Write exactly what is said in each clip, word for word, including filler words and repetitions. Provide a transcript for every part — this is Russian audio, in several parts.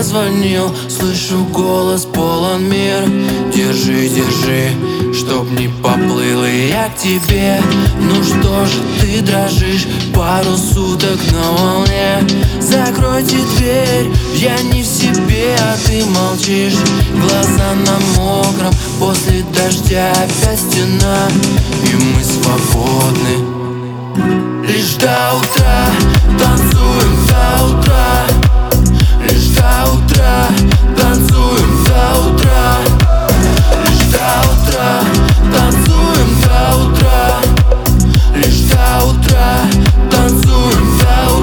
позвонил, слышу голос, полон мир. Держи, держи, чтоб не поплыл и я к тебе. Ну что же ты дрожишь, пару суток на волне. Закройте дверь, я не в себе, а ты молчишь. Глаза на мокром, после дождя опять стена. И мы свободны лишь до утра, танцуем до утра. Лишь до утра, танцуем до утра. Лишь до утра, танцуем до утра. Лишь до утра, танцуем до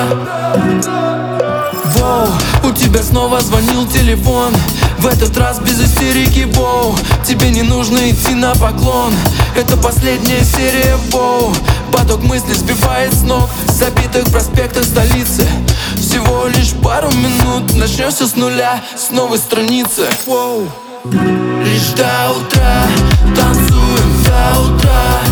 утра. Воу, у тебя снова звонил телефон. В этот раз без истерики, воу. Тебе не нужно идти на поклон. Это последняя серия, воу. Поток мыслей сбивает с ног с забитых проспектах столицы. Всего лишь пару минут, начнем все с нуля, с новой страницы, воу. Лишь до утра, танцуем до утра.